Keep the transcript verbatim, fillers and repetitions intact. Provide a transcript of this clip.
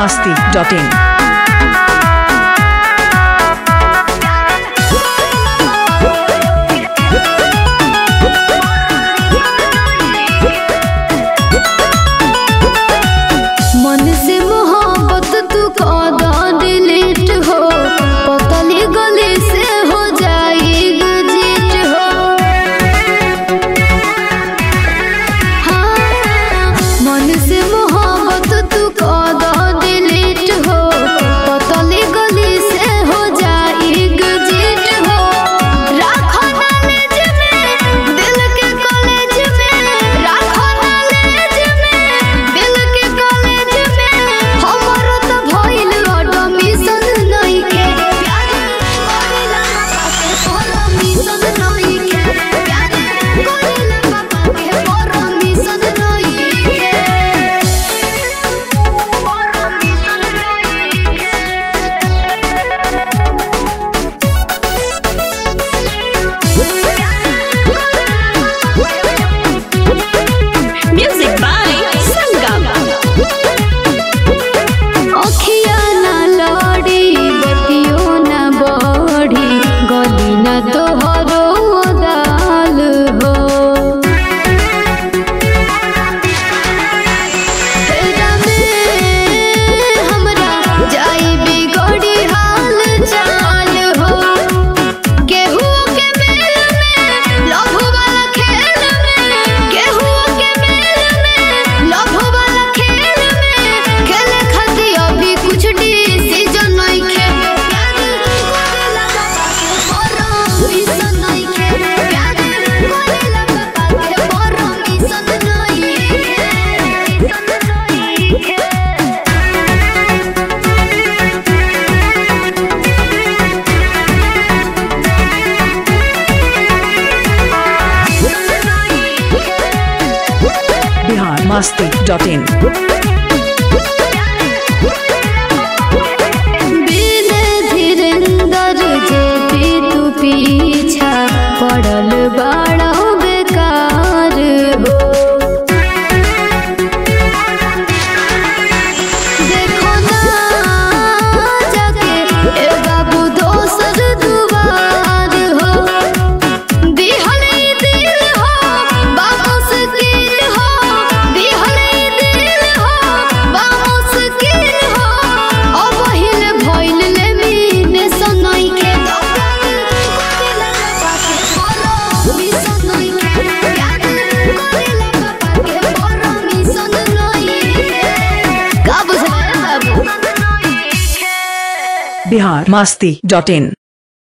masti dot in. मन से मोहब्बत तू कदा डिलीट हो, पतली गली से हो जाएगी जीत हो। हाँ, मन से मोहब्बत तू कदा डिलीट हो, पतली गली से हो जाएगी जीत हो। राखो नॉलेज में दिल के कॉलेज में, राखो नॉलेज में दिल के कॉलेज में। हमर तो भइल एडमिशन नहीं के, प्यार करेला पापा के परमिशन नहीं के, प्यार करेला पापा के परमिशन नहीं के, परमिशन Music by Sangam. अखिया ना लड़ी बतियो ना बढ़ी, गली ना तोहरो दाल हो। तेरा में हमरा जाई बिगड़ी हाल चाल हो। केहू के मेल में लव वाला खेल में, केहू के मेल में लव वाला खेल में, खेले खातिर अभी कुछ डिसीजन नहीं खे। प्यार करेला पापा के परमिशन नहीं खे, प्यार करेला पापा के परमिशन नहीं खे। Bihar masti dot in. बिन धीरेंद्र जे पी तू पीछा पड़ल बड़ा बेकार हो। देखो ना जाके ए बाबू दोसर दुआर हो। दिहले दिल हो बामुश्किल हो, दिहले दिल हो बामुश्किल हो। अब हिल भइल ले मीने सनई के, करेला पापा के परमिशन नहीं के, प्यार करेला पापा के परमिशन नहीं के। का बुझले बाबू? Bihar masti dot in.